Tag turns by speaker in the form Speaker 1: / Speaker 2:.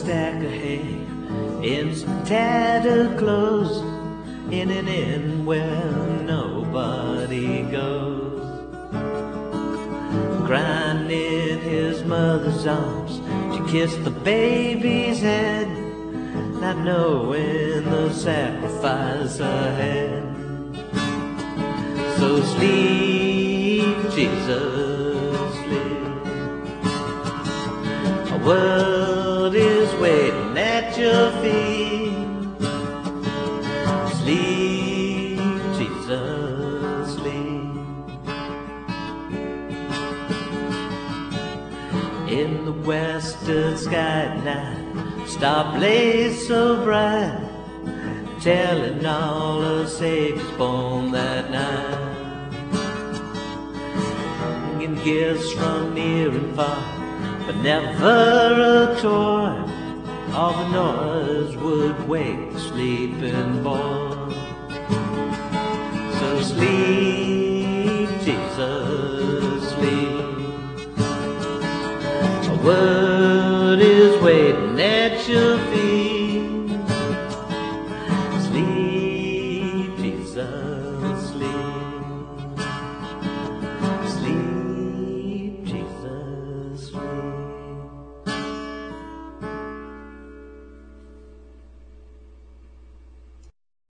Speaker 1: stack of hay in some tattered clothes, in an inn where nobody goes. Crying in his mother's arms, she kissed the baby's head, not knowing the sacrifice ahead. So sleep, Jesus, sleep. A world is waiting at your feet. Sleep, Jesus, sleep. In the western sky at night, star blazed so bright, telling all the Savior's born that night. Bringing gifts from near and far, but never a toy. All the noise would wake the sleeping boy. So sleep, Jesus, sleep. A word